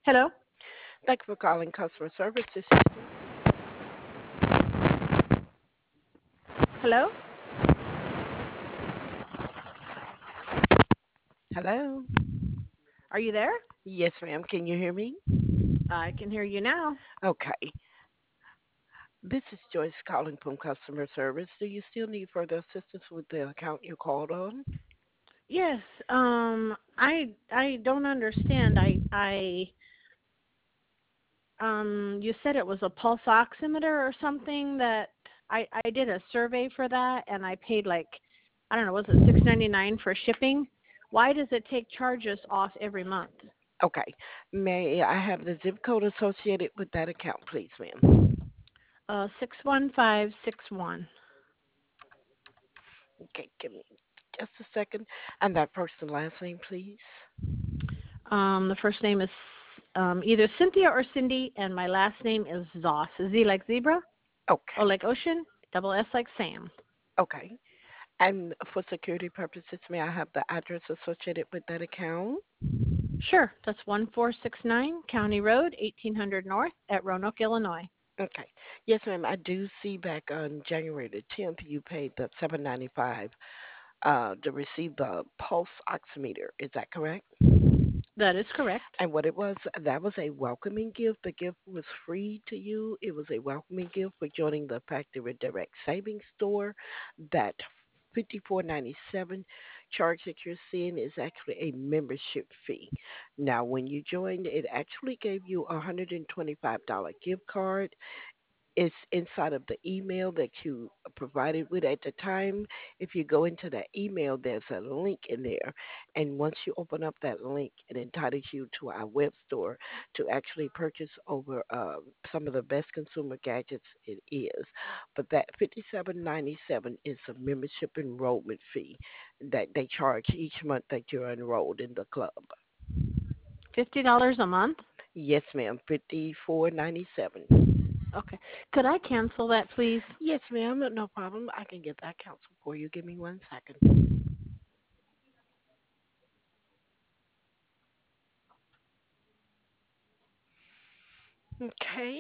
Hello? Thank you for calling customer service. This is Hello? hello. Are you there? Yes, ma'am. Can you hear me? I can hear you now. Okay. This is Joyce calling from customer service. Do you still need further assistance with the account you called on? Yes, I don't understand. You said it was a pulse oximeter or something that I did a survey for that and I paid like I don't know, was it $6.99 for shipping? Why does it take charges off every month? Okay. May I have the zip code associated with that account, please, ma'am? 61561. Okay, give me just a second. And that person's last name, please. The first name is either Cynthia or Cindy, and my last name is Zoss. Z like zebra, O Okay. like ocean, double S like Sam. Okay. And for security purposes, may I have the address associated with that account? Sure, that's 1469 County Road, 1800 North at Roanoke, Illinois. Okay. Yes, ma'am. I do see back on January the 10th you paid the 795 to receive the pulse oximeter. Is that correct? That is correct. And what it was, that was a welcoming gift. The gift was free to you. It was a welcoming gift for joining the Factory Direct Savings Store. That 54.97 charge that you're seeing is actually a membership fee. Now, when you joined, it actually gave you a $125 gift card. It's inside of the email that you provided with at the time. If you go into that email, there's a link in there. And once you open up that link, it entitles you to our web store to actually purchase over some of the best consumer gadgets it is. But that 57.97 is a membership enrollment fee that they charge each month that you're enrolled in the club. $50 a month? Yes, ma'am, 54.97. Okay. Could I cancel that, please? Yes, ma'am. No problem. I can get that counsel for you. Give me 1 second. Okay.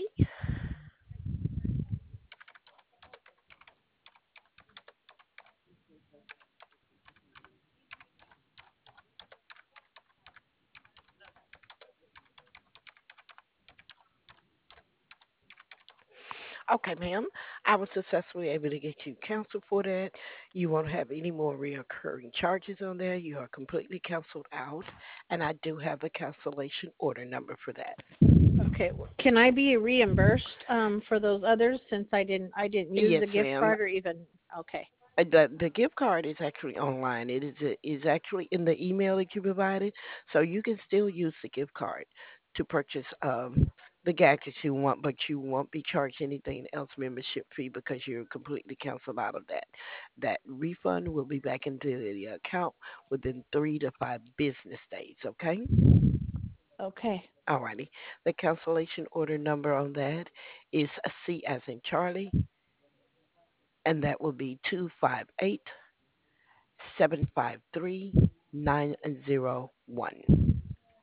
Okay, ma'am. I was successfully able to get you canceled for that. You won't have any more reoccurring charges on there. You are completely canceled out, and I do have the cancellation order number for that. Okay. Can I be reimbursed for those others since I didn't use Yes, the gift ma'am. card or even okay. The gift card is actually online. Is actually in the email that you provided, so you can still use the gift card to purchase the gadgets you want, but you won't be charged anything else membership fee because you're completely canceled out of that. That refund will be back into the account within 3 to 5 business days. Okay. Okay. Alrighty. The cancellation order number on that is C as in Charlie, and that will be 258-753-901.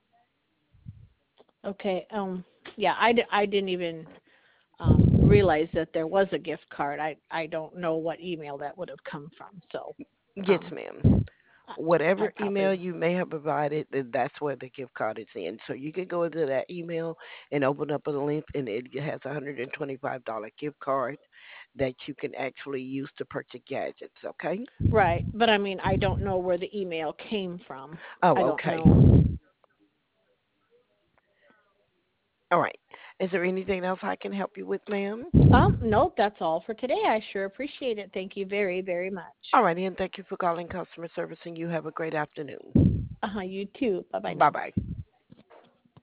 Okay. Yeah, I didn't even realize that there was a gift card. I don't know what email that would have come from. So, Yes, um, ma'am. I Whatever probably email you may have provided, that's where the gift card is in. So you can go into that email and open up a link, and it has a $125 gift card that you can actually use to purchase gadgets. Okay. right, but I mean I don't know where the email came from. Oh, I don't okay. know. All right. Is there anything else I can help you with, ma'am? Nope, that's all for today. I sure appreciate it. Thank you very, very much. All righty, and thank you for calling customer service, and you have a great afternoon. You too. Bye bye Bye now. bye.